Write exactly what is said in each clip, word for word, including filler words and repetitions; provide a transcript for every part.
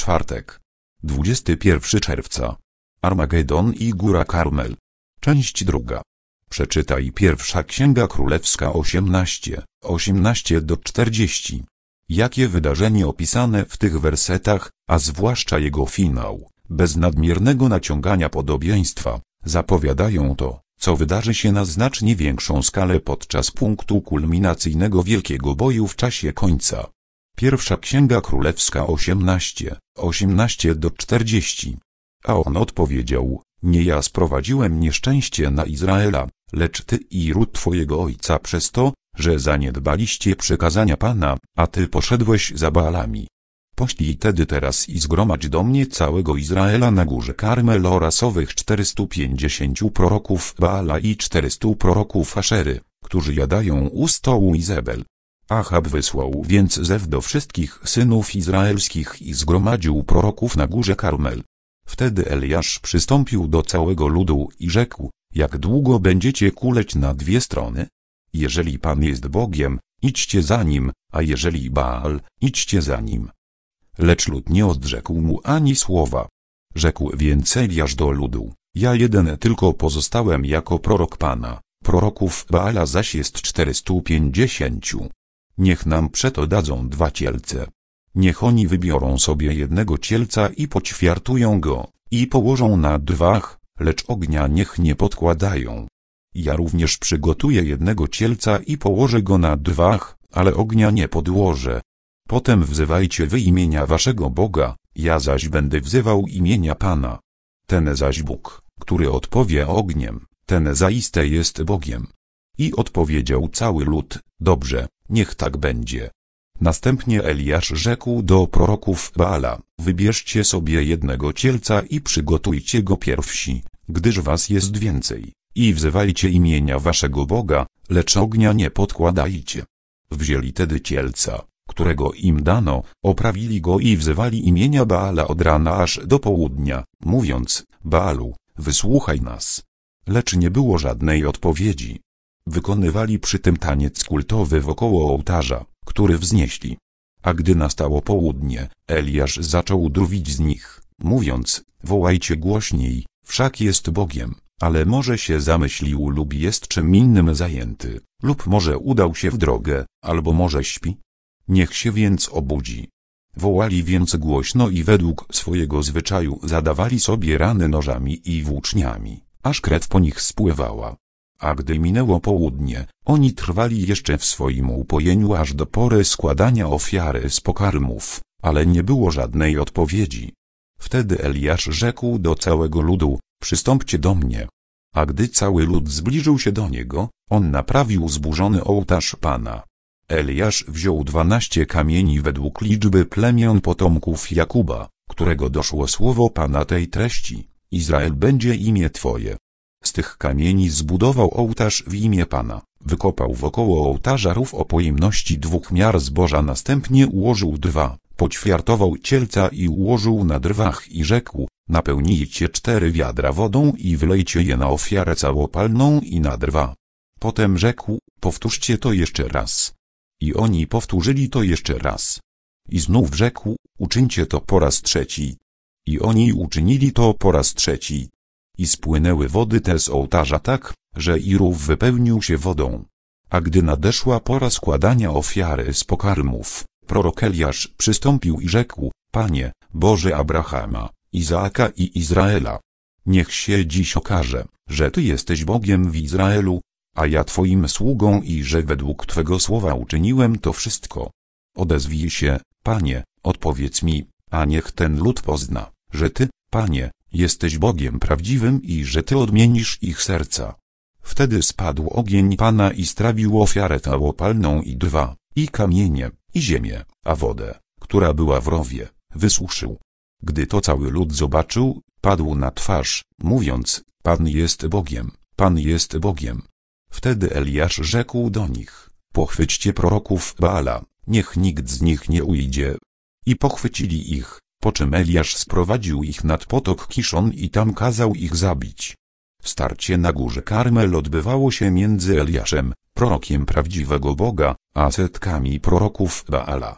Czwartek. dwudziestego pierwszego czerwca. Armagedon i Góra Karmel. Część druga. Przeczytaj Pierwsza Księga Królewska osiemnaście, osiemnaście do czterdziestu. Jakie wydarzenie opisane w tych wersetach, a zwłaszcza jego finał, bez nadmiernego naciągania podobieństwa, zapowiadają to, co wydarzy się na znacznie większą skalę podczas punktu kulminacyjnego wielkiego boju w czasie końca. Pierwsza Księga Królewska osiemnaście, osiemnaście do czterdziestu. A on odpowiedział: nie ja sprowadziłem nieszczęście na Izraela, lecz ty i ród twojego ojca przez to, że zaniedbaliście przykazania Pana, a ty poszedłeś za Baalami. Poślij tedy teraz i zgromadź do mnie całego Izraela na górze Karmel oraz owych czterystu pięćdziesięciu proroków Baala i czterystu proroków Aszery, którzy jadają u stołu Izebel. Achab wysłał więc zew do wszystkich synów izraelskich i zgromadził proroków na górze Karmel. Wtedy Eliasz przystąpił do całego ludu i rzekł: jak długo będziecie kuleć na dwie strony? Jeżeli Pan jest Bogiem, idźcie za Nim, a jeżeli Baal, idźcie za Nim. Lecz lud nie odrzekł mu ani słowa. Rzekł więc Eliasz do ludu: ja jeden tylko pozostałem jako prorok Pana, proroków Baala zaś jest czterystu pięćdziesięciu. Niech nam przeto dadzą dwa cielce. Niech oni wybiorą sobie jednego cielca i poćwiartują go, i położą na drwach, lecz ognia niech nie podkładają. Ja również przygotuję jednego cielca i położę go na drwach, ale ognia nie podłożę. Potem wzywajcie wy imienia waszego Boga, ja zaś będę wzywał imienia Pana. Ten zaś Bóg, który odpowie ogniem, ten zaiste jest Bogiem. I odpowiedział cały lud: dobrze, niech tak będzie. Następnie Eliasz rzekł do proroków Baala: wybierzcie sobie jednego cielca i przygotujcie go pierwsi, gdyż was jest więcej, i wzywajcie imienia waszego Boga, lecz ognia nie podkładajcie. Wzięli tedy cielca, którego im dano, oprawili go i wzywali imienia Baala od rana aż do południa, mówiąc: Baalu, wysłuchaj nas. Lecz nie było żadnej odpowiedzi. Wykonywali przy tym taniec kultowy wokoło ołtarza, który wznieśli. A gdy nastało południe, Eliasz zaczął drwić z nich, mówiąc: wołajcie głośniej, wszak jest Bogiem, ale może się zamyślił lub jest czym innym zajęty, lub może udał się w drogę, albo może śpi. Niech się więc obudzi. Wołali więc głośno i według swojego zwyczaju zadawali sobie rany nożami i włóczniami, aż krew po nich spływała. A gdy minęło południe, oni trwali jeszcze w swoim upojeniu aż do pory składania ofiary z pokarmów, ale nie było żadnej odpowiedzi. Wtedy Eliasz rzekł do całego ludu: przystąpcie do mnie. A gdy cały lud zbliżył się do niego, on naprawił zburzony ołtarz Pana. Eliasz wziął dwanaście kamieni według liczby plemion potomków Jakuba, którego doszło słowo Pana tej treści: Izrael będzie imię Twoje. Z tych kamieni zbudował ołtarz w imię Pana, wykopał wokoło ołtarza rów o pojemności dwóch miar zboża, następnie ułożył drwa, poćwiartował cielca i ułożył na drwach i rzekł: napełnijcie cztery wiadra wodą i wylejcie je na ofiarę całopalną i na drwa. Potem rzekł: powtórzcie to jeszcze raz. I oni powtórzyli to jeszcze raz. I znów rzekł: uczyńcie to po raz trzeci. I oni uczynili to po raz trzeci. I spłynęły wody te z ołtarza tak, że i rów wypełnił się wodą. A gdy nadeszła pora składania ofiary z pokarmów, prorok Eliasz przystąpił i rzekł: Panie, Boże Abrahama, Izaaka i Izraela, niech się dziś okaże, że Ty jesteś Bogiem w Izraelu, a ja Twoim sługą i że według Twego słowa uczyniłem to wszystko. Odezwij się, Panie, odpowiedz mi, a niech ten lud pozna, że Ty, Panie, jesteś Bogiem prawdziwym i że Ty odmienisz ich serca. Wtedy spadł ogień Pana i strawił ofiarę całopalną i drwa, i kamienie, i ziemię, a wodę, która była w rowie, wysuszył. Gdy to cały lud zobaczył, padł na twarz, mówiąc: Pan jest Bogiem, Pan jest Bogiem. Wtedy Eliasz rzekł do nich: pochwyćcie proroków Baala, niech nikt z nich nie ujdzie. I pochwycili ich, po czym Eliasz sprowadził ich nad potok Kiszon i tam kazał ich zabić. Starcie na górze Karmel odbywało się między Eliaszem, prorokiem prawdziwego Boga, a setkami proroków Baala.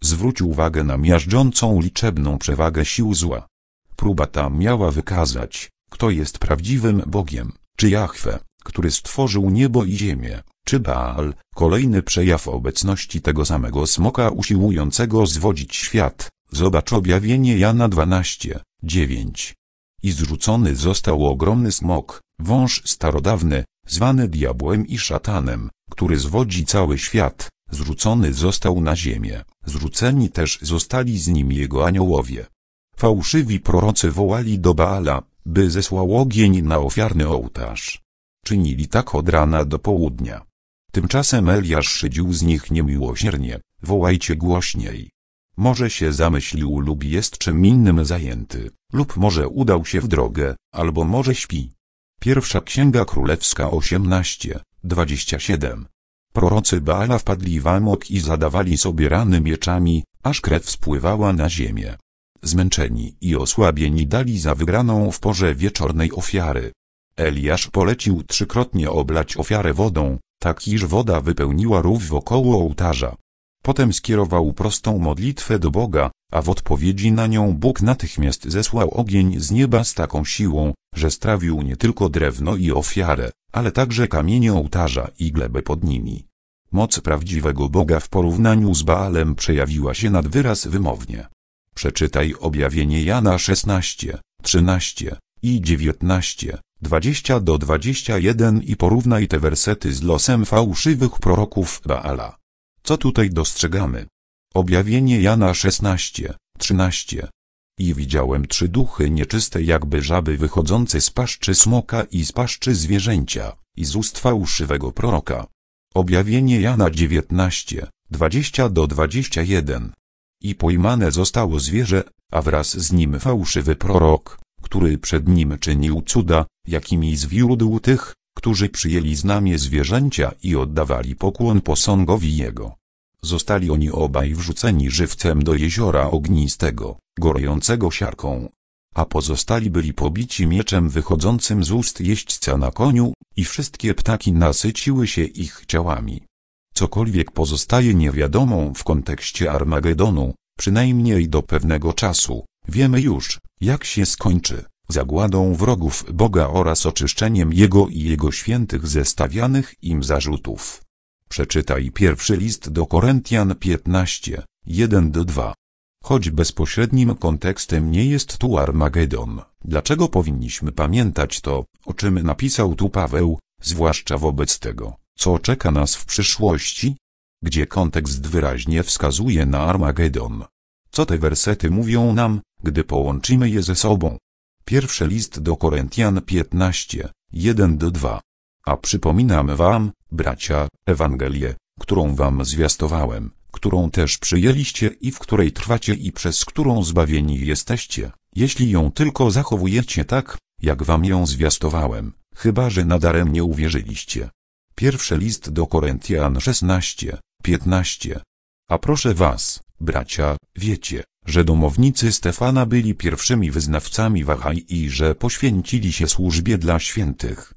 Zwróć uwagę na miażdżącą liczebną przewagę sił zła. Próba ta miała wykazać, kto jest prawdziwym Bogiem, czy Jahwe, który stworzył niebo i ziemię, czy Baal, kolejny przejaw obecności tego samego smoka usiłującego zwodzić świat. Zobacz objawienie Jana dwanaście, dziewięć. I zrzucony został ogromny smok, wąż starodawny, zwany diabłem i szatanem, który zwodzi cały świat. Zrzucony został na ziemię, zrzuceni też zostali z nim jego aniołowie. Fałszywi prorocy wołali do Baala, by zesłał ogień na ofiarny ołtarz. Czynili tak od rana do południa. Tymczasem Eliasz szydził z nich niemiłosiernie, wołajcie głośniej. Może się zamyślił lub jest czym innym zajęty, lub może udał się w drogę, albo może śpi. Pierwsza Księga Królewska osiemnaście, dwadzieścia siedem. Prorocy Baala wpadli w amok i zadawali sobie rany mieczami, aż krew spływała na ziemię. Zmęczeni i osłabieni dali za wygraną w porze wieczornej ofiary. Eliasz polecił trzykrotnie oblać ofiarę wodą, tak iż woda wypełniła rów wokoło ołtarza. Potem skierował prostą modlitwę do Boga, a w odpowiedzi na nią Bóg natychmiast zesłał ogień z nieba z taką siłą, że strawił nie tylko drewno i ofiarę, ale także kamienie ołtarza i glebę pod nimi. Moc prawdziwego Boga w porównaniu z Baalem przejawiła się nad wyraz wymownie. Przeczytaj objawienie Jana szesnaście, trzynaście i dziewiętnaście, dwadzieścia do dwudziestu jeden i porównaj te wersety z losem fałszywych proroków Baala. Co tutaj dostrzegamy? Objawienie Jana szesnaście, trzynaście. I widziałem trzy duchy nieczyste jakby żaby wychodzące z paszczy smoka i z paszczy zwierzęcia, i z ust fałszywego proroka. Objawienie Jana dziewiętnaście, dwadzieścia do dwudziestu jeden. I pojmane zostało zwierzę, a wraz z nim fałszywy prorok, który przed nim czynił cuda, jakimi zwiódł tych, którzy przyjęli znamię zwierzęcia i oddawali pokłon posągowi jego. Zostali oni obaj wrzuceni żywcem do jeziora ognistego, gorejącego siarką. A pozostali byli pobici mieczem wychodzącym z ust jeźdźca na koniu, i wszystkie ptaki nasyciły się ich ciałami. Cokolwiek pozostaje niewiadomą w kontekście Armagedonu, przynajmniej do pewnego czasu, wiemy już, jak się skończy, zagładą wrogów Boga oraz oczyszczeniem Jego i Jego świętych ze stawianych im zarzutów. Przeczytaj pierwszy list do Koryntian piętnaście, jeden do dwóch. Choć bezpośrednim kontekstem nie jest tu Armagedon, dlaczego powinniśmy pamiętać to, o czym napisał tu Paweł, zwłaszcza wobec tego, co czeka nas w przyszłości? Gdzie kontekst wyraźnie wskazuje na Armagedon. Co te wersety mówią nam, gdy połączymy je ze sobą? Pierwszy list do Koryntian piętnaście, jeden do dwóch. A przypominam wam, bracia, Ewangelię, którą wam zwiastowałem, którą też przyjęliście i w której trwacie i przez którą zbawieni jesteście, jeśli ją tylko zachowujecie tak, jak wam ją zwiastowałem, chyba że nadaremnie uwierzyliście. Pierwszy list do Koryntian szesnaście, piętnaście. A proszę was, bracia, wiecie, że domownicy Stefana byli pierwszymi wyznawcami Wahaj i że poświęcili się służbie dla świętych.